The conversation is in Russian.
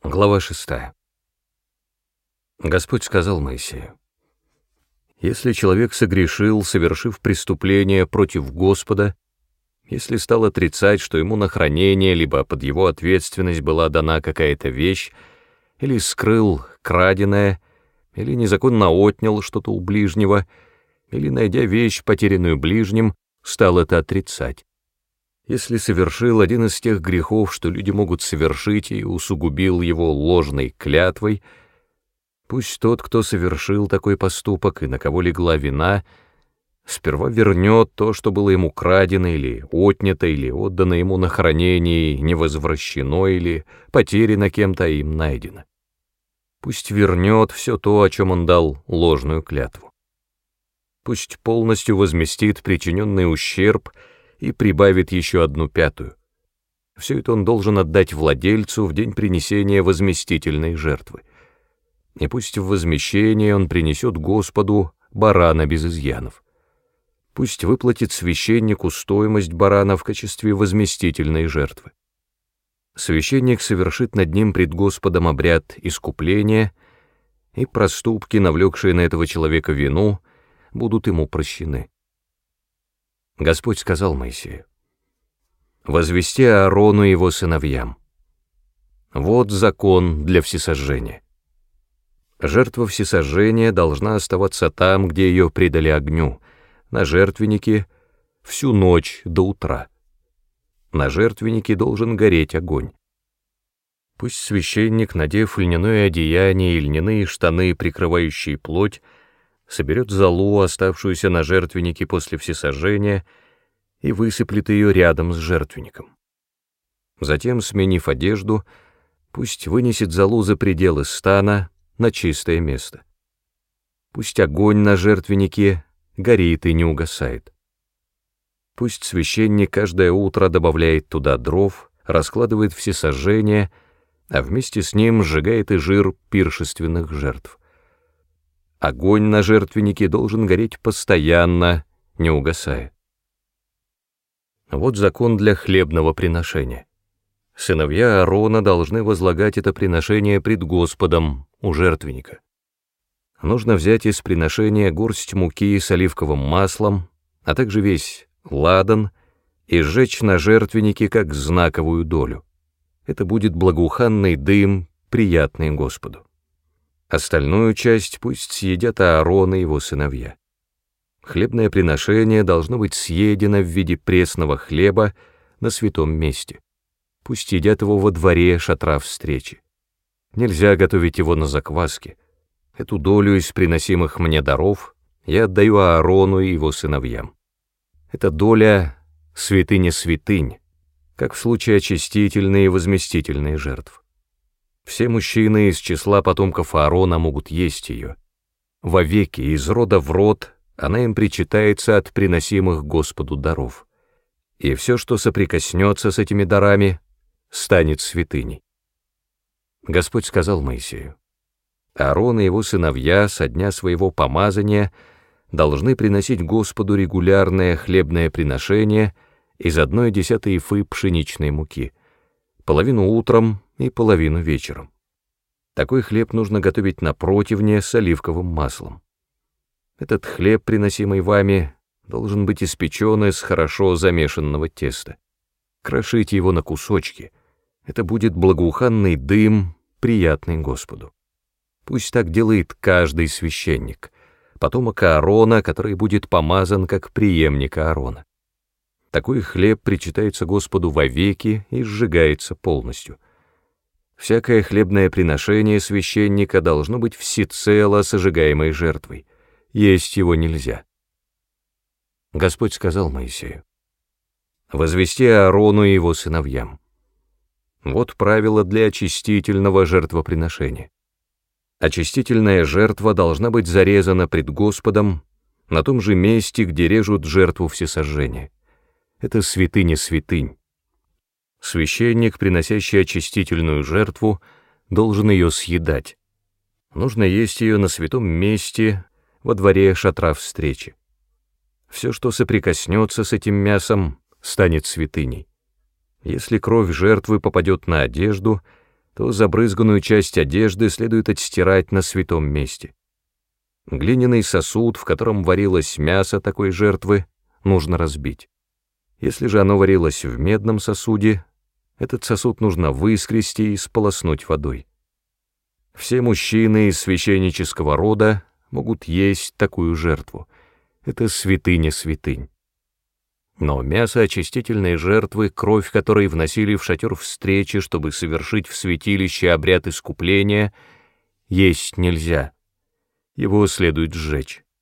Глава 6. Господь сказал Моисею: «Если человек согрешил, совершив преступление против Господа, если стал отрицать, что ему на хранение, либо под его ответственность была дана какая-то вещь, или скрыл краденое, или незаконно отнял что-то у ближнего, или, найдя вещь, потерянную ближним, стал это отрицать, если совершил один из тех грехов, что люди могут совершить, и усугубил его ложной клятвой, пусть тот, кто совершил такой поступок и на кого легла вина, сперва вернет то, что было ему крадено или отнято, или отдано ему на хранение, не возвращено, или потеряно кем-то, им найдено. Пусть вернет все то, о чем он дал ложную клятву. Пусть полностью возместит причиненный ущерб и прибавит еще 1/5. Все это он должен отдать владельцу в день принесения возместительной жертвы. И пусть в возмещение он принесет Господу барана без изъянов. Пусть выплатит священнику стоимость барана в качестве возместительной жертвы. Священник совершит над ним пред Господом обряд искупления, и проступки, навлекшие на этого человека вину, будут ему прощены. Господь сказал Моисею: «Возвести Аарону и его сыновьям: вот закон для всесожжения. Жертва всесожжения должна оставаться там, где ее предали огню, на жертвеннике, всю ночь до утра. На жертвеннике должен гореть огонь. Пусть священник, надев льняное одеяние и льняные штаны, прикрывающие плоть, соберет золу, оставшуюся на жертвеннике после всесожжения, и высыплет ее рядом с жертвенником. Затем, сменив одежду, пусть вынесет золу за пределы стана на чистое место. Пусть огонь на жертвеннике горит и не угасает. Пусть священник каждое утро добавляет туда дров, раскладывает всесожжения, а вместе с ним сжигает и жир пиршественных жертв. Огонь на жертвеннике должен гореть постоянно, не угасая. Вот закон для хлебного приношения. Сыновья Аарона должны возлагать это приношение пред Господом у жертвенника. Нужно взять из приношения горсть муки с оливковым маслом, а также весь ладан, и сжечь на жертвеннике как знаковую долю. Это будет благоуханный дым, приятный Господу. Остальную часть пусть съедят Аарон и его сыновья. Хлебное приношение должно быть съедено в виде пресного хлеба на святом месте. Пусть едят его во дворе шатра встречи. Нельзя готовить его на закваске. Эту долю из приносимых мне даров я отдаю Аарону и его сыновьям. Эта доля — святыня святынь, как в случае очистительной и возместительной жертв. Все мужчины из числа потомков Аарона могут есть ее. Вовеки, из рода в род, она им причитается от приносимых Господу даров. И все, что соприкоснется с этими дарами, станет святыней. Господь сказал Моисею: Аарон и его сыновья со дня своего помазания должны приносить Господу регулярное хлебное приношение из 1/10 эфы пшеничной муки, половину утром и половину вечером. Такой хлеб нужно готовить на противне с оливковым маслом. Этот хлеб, приносимый вами, должен быть испечен из хорошо замешанного теста. Крошите его на кусочки. Это будет благоуханный дым, приятный Господу. Пусть так делает каждый священник, потомок Аарона, который будет помазан как преемник Аарона. Такой хлеб причитается Господу вовеки и сжигается полностью. Всякое хлебное приношение священника должно быть всецело сожигаемой жертвой. Есть его нельзя. Господь сказал Моисею: «Возвести Аарону и его сыновьям: вот правило для очистительного жертвоприношения. Очистительная жертва должна быть зарезана пред Господом на том же месте, где режут жертву всесожжения. Это святыня святынь. Священник, приносящий очистительную жертву, должен ее съедать. Нужно есть ее на святом месте, во дворе шатра встречи. Все, что соприкоснется с этим мясом, станет святыней. Если кровь жертвы попадет на одежду, то забрызганную часть одежды следует отстирать на святом месте. Глиняный сосуд, в котором варилось мясо такой жертвы, нужно разбить. Если же оно варилось в медном сосуде, этот сосуд нужно выскрести и сполоснуть водой. Все мужчины из священнического рода могут есть такую жертву. Это святыня святынь. Но мясо очистительной жертвы, кровь которой вносили в шатер встречи, чтобы совершить в святилище обряд искупления, есть нельзя. Его следует сжечь.